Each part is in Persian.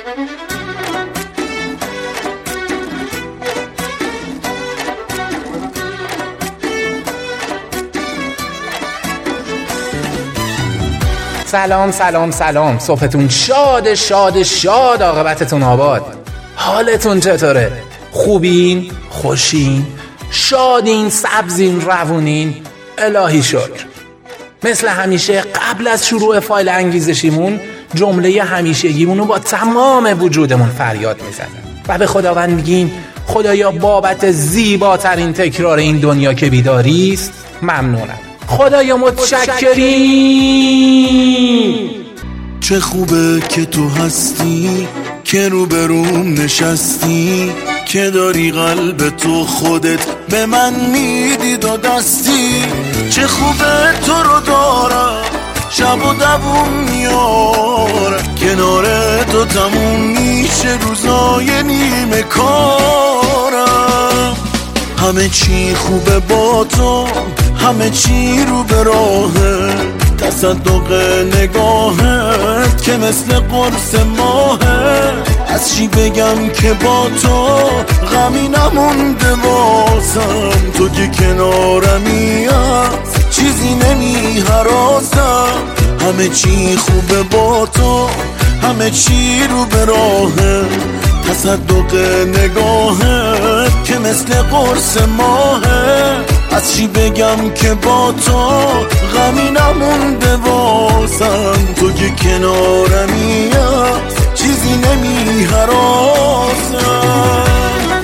سلام سلام سلام، صبحتون شاد شاد شاد، عاقبتتون آباد. حالتون چطوره؟ خوبین؟ خوشین؟ شادین؟ سبزین؟ روونین؟ الهی شکر. مثل همیشه قبل از شروع فایل انگیزشیمون جمله همیشگیمونو با تمام وجودمون فریاد میزنیم و به خداوند میگیم خدایا بابت زیباترین تکرار این دنیا که بیداریست ممنونم. خدایا متشکریم. چه خوبه که تو هستی، که روبروم نشستی، که داری قلب تو خودت به من میدی دو دستی. چه خوبه تو رو دارم، شب و دووم میارم، کنار تو تموم میشه روزای نیمه کارم. همه چی خوبه با تو، همه چی رو به راهه، تصدق نگاهت که مثل قرص ماهه. از چی بگم که با تو غمی نمونده واسم، تو که کنارمی از چیزی نمی هراسم. همه چی خوبه با تو، همه چی رو به راهه، تصدق نگاهت که مثل قرص ماهه. از چی بگم که با تو غمی نمونده واسم، تو که کنارمی چیزی نمی هراسم.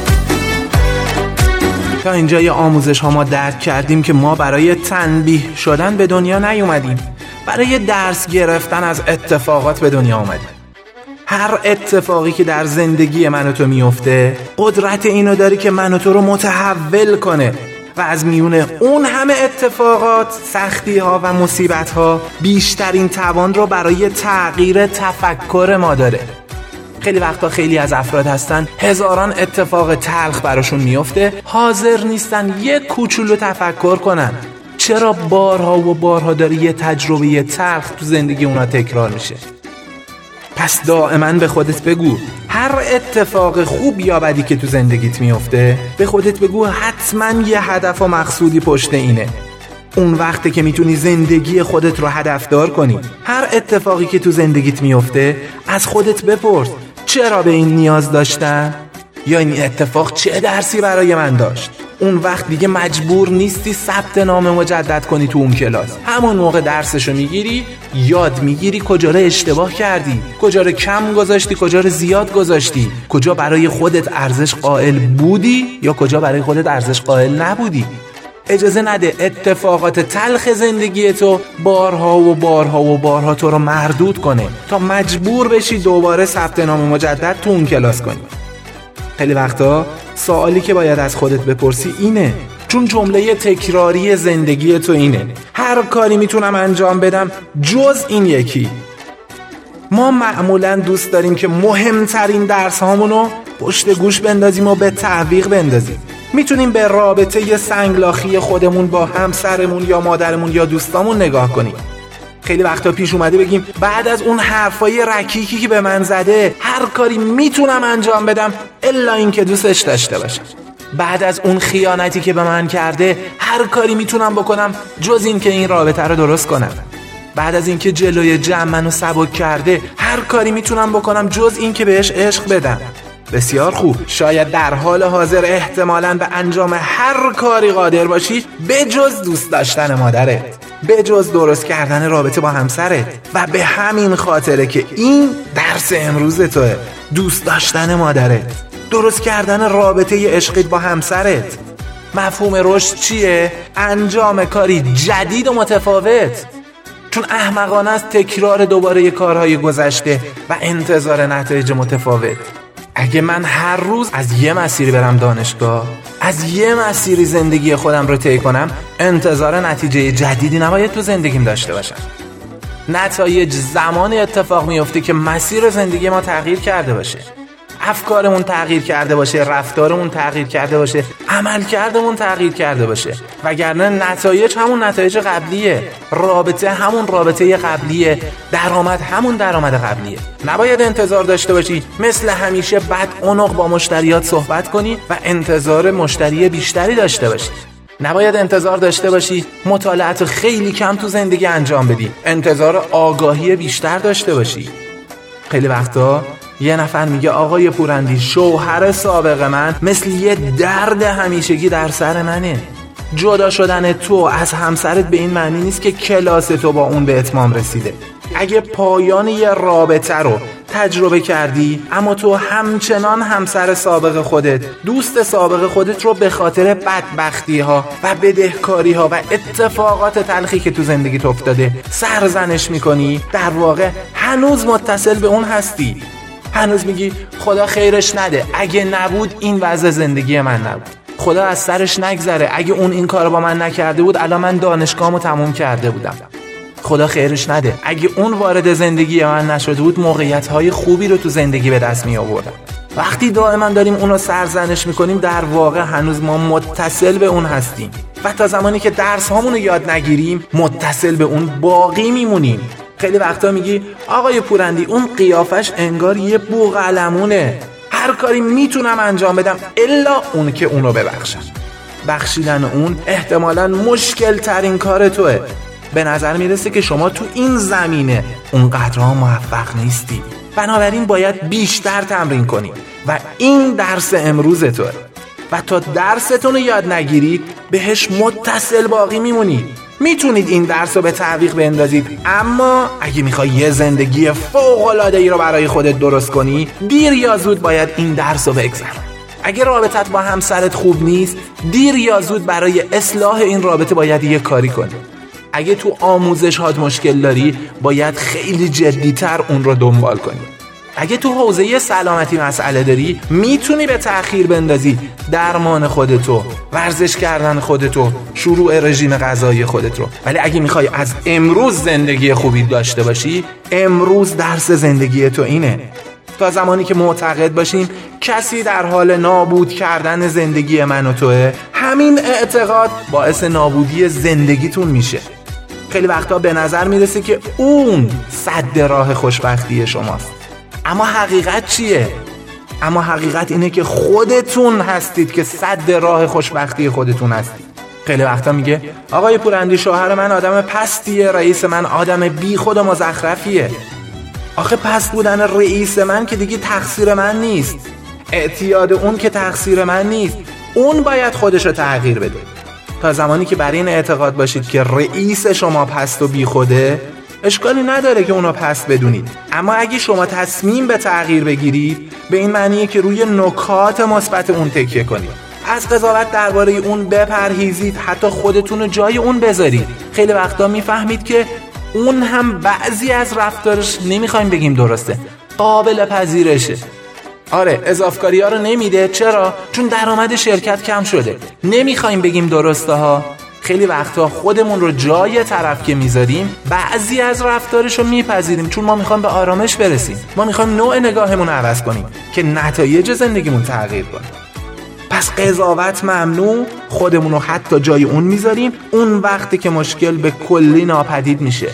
تا اینجا یه آموزش ها ما درک کردیم که ما برای تنبیه شدن به دنیا نیومدیم، برای درس گرفتن از اتفاقات به دنیا اومدیم. هر اتفاقی که در زندگی من و تو میفته قدرت اینو داره که من و تو رو متحول کنه و از میونه اون همه اتفاقات، سختی ها و مصیبت ها بیشترین توان رو برای تغییر تفکر ما داره. خیلی وقتا خیلی از افراد هستن هزاران اتفاق تلخ براشون میفته، حاضر نیستن یک کوچولو تفکر کنن چرا بارها و بارها داره یه تجربه تلخ تو زندگی اونا تکرار میشه. پس دائما به خودت بگو هر اتفاق خوب یا بدی که تو زندگیت میفته به خودت بگو حتما یه هدف و مقصودی پشت اینه. اون وقته که میتونی زندگی خودت رو هدفدار کنی. هر اتفاقی که تو زندگیت میفته از خودت بپرس چرا به این نیاز داشتم؟ یا این اتفاق چه درسی برای من داشت؟ اون وقت دیگه مجبور نیستی ثبت نام مجدد کنی تو اون کلاس. همون موقع درسشو میگیری، یاد میگیری کجا رو اشتباه کردی، کجا رو کم گذاشتی، کجا رو زیاد گذاشتی، کجا برای خودت ارزش قائل بودی یا کجا برای خودت ارزش قائل نبودی. اجازه نده اتفاقات تلخ زندگی تو بارها و بارها و بارها تو رو مردود کنه تا مجبور بشی دوباره ثبت نام مجدد تو اون کلاس کنی. خیلی وقتا سوالی که باید از خودت بپرسی اینه، چون جمله تکراری زندگی تو اینه هر کاری میتونم انجام بدم جز این یکی. ما معمولا دوست داریم که مهمترین درس هامونو پشت گوش بندازیم و به تعویق بندازیم. میتونیم به رابطه سنگلاخی خودمون با همسرمون یا مادرمون یا دوستامون نگاه کنیم. خیلی وقتا پیش اومده بگیم بعد از اون حرفای رکیکی که به من زده هر کاری میتونم انجام بدم الا این که دوستش داشته باشم. بعد از اون خیانتی که به من کرده هر کاری میتونم بکنم جز این که این رابطه رو درست کنم. بعد از این که جلوی جمع منو سبک کرده هر کاری میتونم بکنم جز این که بهش عشق بدم. بسیار خوب، شاید در حال حاضر احتمالاً به انجام هر کاری قادر باشی به جز دوست داشتن مادرت، به جز درست کردن رابطه با همسرت. و به همین خاطره که این درس امروز توه، دوست داشتن مادرت، درست کردن رابطه عشقیت با همسرت. مفهوم رشد چیه؟ انجام کاری جدید و متفاوت. چون احمقانه است تکرار دوباره کارهای گذشته و انتظار نتایج متفاوت. اگه من هر روز از یه مسیری برم دانشگاه، از یه مسیری زندگی خودم رو طی کنم، انتظار نتیجه جدیدی نباید تو زندگیم داشته باشم. نتایج زمان اتفاق میفته که مسیر زندگی ما تغییر کرده باشه. افکارمون تغییر کرده باشه، رفتارمون تغییر کرده باشه، عملکردمون تغییر کرده باشه. وگرنه نتایج همون نتایج قبلیه، رابطه همون رابطه قبلیه، درآمد همون درآمد قبلیه. نباید انتظار داشته باشی مثل همیشه بدعنق با مشتریات صحبت کنی و انتظار مشتری بیشتری داشته باشی. نباید انتظار داشته باشی مطالعات خیلی کم تو زندگی انجام بدی، انتظار آگاهی بیشتر داشته باشی. خیلی وقتا یه نفر میگه آقای پورندی شوهر سابق من مثل یه درد همیشگی در سر منه. جدا شدن تو از همسرت به این معنی نیست که کلاس تو با اون به اتمام رسیده. اگه پایان یه رابطه رو تجربه کردی اما تو همچنان همسر سابق خودت، دوست سابق خودت رو به خاطر بدبختی ها و بدهکاری ها و اتفاقات تلخی که تو زندگیت افتاده سرزنش میکنی، در واقع هنوز متصل به اون هستی. هنوز میگی خدا خیرش نده، اگه نبود این وضع زندگی من نبود، خدا از سرش نگذره، اگه اون این کارو با من نکرده بود الان من دانشگاهمو تموم کرده بودم، خدا خیرش نده، اگه اون وارد زندگی من نشده بود موقعیت‌های خوبی رو تو زندگی به دست می آوردم. وقتی دائما داریم اونو سرزنش میکنیم در واقع هنوز ما متصل به اون هستیم و تا زمانی که درس هامونو یاد نگیریم متصل به اون باقی میمونیم. خیلی وقتا میگی آقای پورندی اون قیافش انگار یه بوقلمونه، هر کاری میتونم انجام بدم الا اون که اونو ببخشم. بخشیدن اون احتمالاً مشکل ترین کار توه. به نظر میرسه که شما تو این زمینه اونقدرها موفق نیستی، بنابراین باید بیشتر تمرین کنی و این درس امروز توه و تا درستون رو یاد نگیرید بهش متصل باقی میمونید. میتونید این درس رو به تعویق بندازید، اما اگه میخوای یه زندگی فوق‌العاده‌ای رو برای خودت درست کنی دیر یا زود باید این درس رو بگذرونی. اگه رابطت با همسرت خوب نیست دیر یا زود برای اصلاح این رابطه باید یه کاری کنی. اگه تو آموزش هات مشکل داری باید خیلی جدی‌تر اون رو دنبال کنی. اگه تو حوزه سلامتی مسئله داری میتونی به تأخیر بندازی درمان خودتو، ورزش کردن خودتو، شروع رژیم غذایی خودت رو. ولی اگه میخوای از امروز زندگی خوبی داشته باشی امروز درس زندگی تو اینه. تا زمانی که معتقد باشیم کسی در حال نابود کردن زندگی من و توه، همین اعتقاد باعث نابودی زندگیتون میشه. خیلی وقتا به نظر میرسه که اون سد راه خوشبختی شماست، اما حقیقت چیه؟ اما حقیقت اینه که خودتون هستید که سد راه خوشبختی خودتون هستید. خیلی وقتا میگه آقای پورندی شوهر من آدم پستیه، رئیس من آدم بی خود و مزخرفیه. آخه پست بودن رئیس من که دیگه تقصیر من نیست، اعتیاد اون که تقصیر من نیست، اون باید خودش رو تغییر بده. تا زمانی که برای این اعتقاد باشید که رئیس شما پست و بی خوده اشکالی نداره که اونو پست بدونید، اما اگه شما تصمیم به تغییر بگیرید به این معنیه که روی نکات مثبت اون تکیه کنید، از قضاوت درباره اون بپرهیزید، حتی خودتون رو جای اون بذارید. خیلی وقتا میفهمید که اون هم بعضی از رفتارش نمیخوایم بگیم درسته، قابل پذیرشه. آره اضافه‌کاری ها رو نمیده. چرا؟ چون درآمد شرکت کم شده. نمیخوایم بگیم درسته ها. خیلی وقتا خودمون رو جای طرف که میذاریم بعضی از رفتارش رو میپذیریم، چون ما میخوایم به آرامش برسیم، ما میخوایم نوع نگاهمون رو عوض کنیم که نتایج زندگیمون تغییر کنه. پس قضاوت ممنوع، خودمون رو حتی جای اون میذاریم. اون وقتی که مشکل به کلی ناپدید میشه.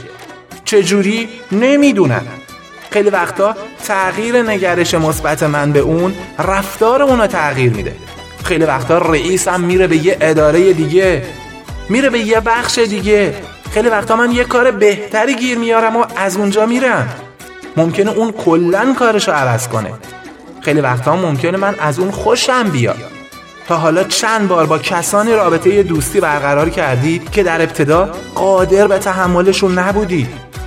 چجوری؟ نمیدونم. خیلی وقتا تغییر نگرش مثبت من به اون رفتار اون رو تغییر میده. خیلی وقتا رئیسم میره به یه اداره دیگه، میره به یه بخش دیگه. خیلی وقتا من یه کار بهتری گیر میارم و از اونجا میرم. ممکنه اون کلن کارشو عوض کنه. خیلی وقتا ممکنه من از اون خوشم بیاد. تا حالا چند بار با کسانی رابطه دوستی برقرار کردید که در ابتدا قادر به تحملشون نبودید،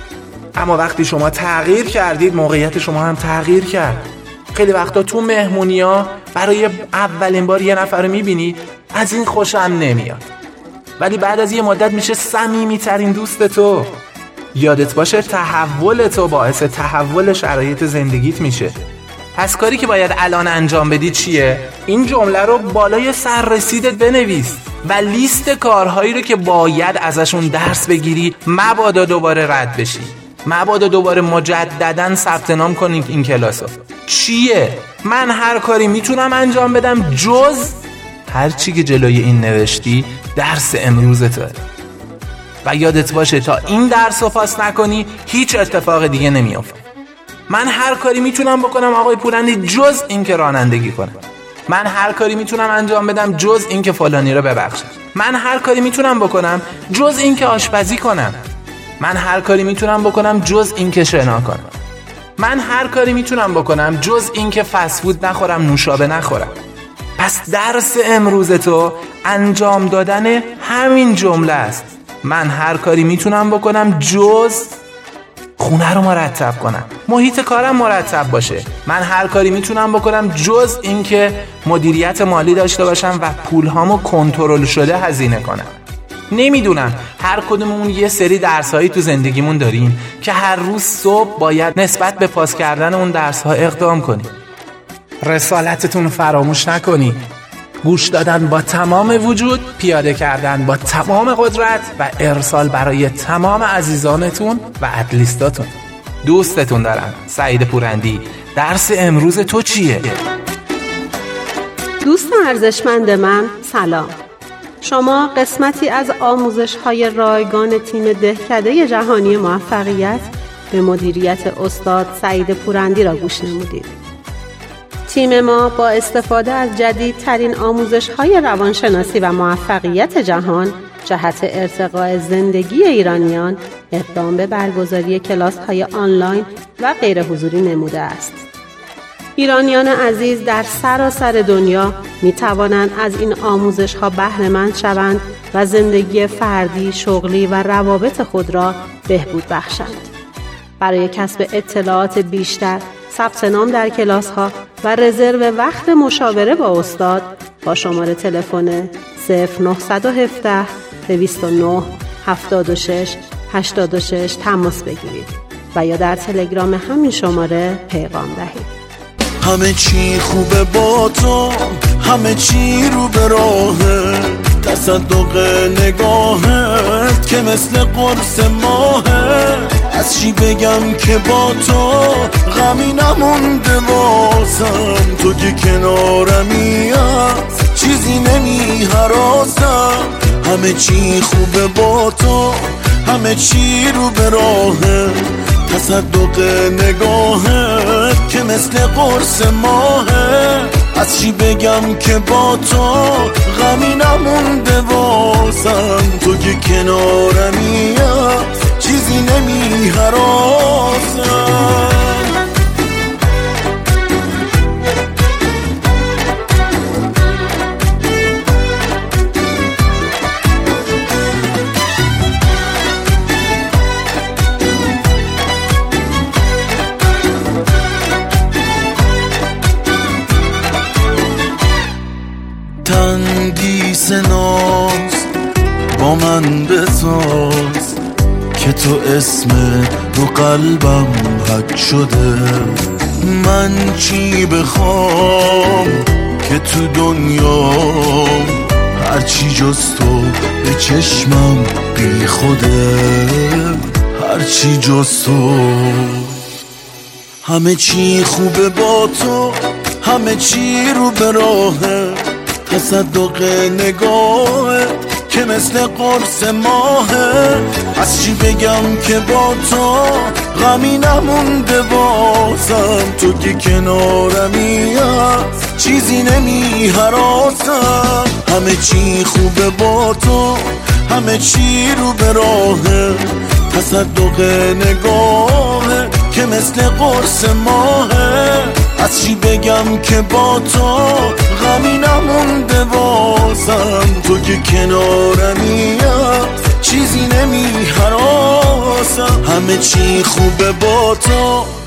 اما وقتی شما تغییر کردید موقعیت شما هم تغییر کرد. خیلی وقتا تو مهمونی‌ها برای اولین بار یه نفر رو می‌بینی از این خوشم نمیاد، ولی بعد از یه مدت میشه صمیمی‌ترین دوست تو. یادت باشه تحول تو باعث تحول شرایط زندگیت میشه. پس کاری که باید الان انجام بدی چیه؟ این جمله رو بالای سررسیدت بنویس و لیست کارهایی رو که باید ازشون درس بگیری مبادا دوباره رد بشی. مبادا دوباره مجدداً ثبت نام کنید این کلاسو. چیه؟ من هر کاری میتونم انجام بدم جز هر چی که جلوی این نوشتی درس امروزته. و یادت باشه تا این درس رو پاس نکنی هیچ اتفاق دیگه نمیافته. من هر کاری میتونم بکنم آقای پورندی جز این که رانندگی کنم. من هر کاری میتونم انجام بدم جز این که فلانی رو ببخشم. من هر کاری میتونم بکنم جز این که آشپزی کنم. من هر کاری میتونم بکنم جز این که شنا کنم. من هر کاری میتونم بکنم جز این که فست فود نخورم، نوشابه نخورم. پس درس امروز تو انجام دادن همین جمله است. من هر کاری میتونم بکنم جز خونه رو مرتب کنم، محیط کارم مرتب باشه. من هر کاری میتونم بکنم جز این که مدیریت مالی داشته باشم و پولهامو کنترل شده هزینه کنم. نمیدونم، هر کدوممون یه سری درسایی تو زندگیمون داریم که هر روز صبح باید نسبت به پاس کردن اون درس‌ها اقدام کنیم. رسالتتون فراموش نکنید. گوش دادن با تمام وجود، پیاده کردن با تمام قدرت و ارسال برای تمام عزیزانتون و ادلیستاتون. دوستتون دارم. سعید پورندی. درس امروز تو چیه؟ دوست ارزشمند من، سلام. شما قسمتی از آموزش‌های رایگان تیم دهکده جهانی موفقیت به مدیریت استاد سعید پورندی را گوش نمودید. تیم ما با استفاده از جدیدترین آموزش‌های روانشناسی و موفقیت جهان جهت ارتقاء زندگی ایرانیان اقدام به برگزاری کلاس‌های آنلاین و غیر حضوری نموده است. ایرانیان عزیز در سراسر دنیا می توانند از این آموزش‌ها بهره مند شوند و زندگی فردی، شغلی و روابط خود را بهبود بخشند. برای کسب اطلاعات بیشتر، ثبت نام در کلاس‌ها و رزرو وقت مشاوره با استاد با شماره تلفن 0917 209 76 86 تماس بگیرید و یا در تلگرام همین شماره پیغام دهید. همه چی خوبه با تو، همه چی رو به راهه، تصدق نگاهت که مثل قرص ماهه. از چی بگم که با تو غمی نمونده واسم، تو که کنارمی از چیزی نمی هراسم. همه چی خوبه با تو، همه چی رو به راهه، تصدق نگاهت که مثل قرص ماهه. از چی بگم که با تو غمی نمونده واسم، تو که کنارمی چیزی نمی هراسم. تندیس ناز با من بساز که تو اسم رو قلبم حک شده. من چی بخوام که تو دنیا هرچی جز تو به چشمم بی خوده، هرچی جز تو. همه چی خوبه با تو، همه چی رو به راهه، تصدق نگاهه که مثل قرص ماهه. از چی بگم که با تو غمی نمونده واسم، تو که کنارمی چیزی نمی هراسم. همه چی خوبه با تو، همه چی رو به راهه، تصدق نگاهه که مثل قرص ماهه. از چی بگم که با تو غمی نمونده واسم، تو که کنارمی چیزی نمی هراسم. همه چی خوبه با تو،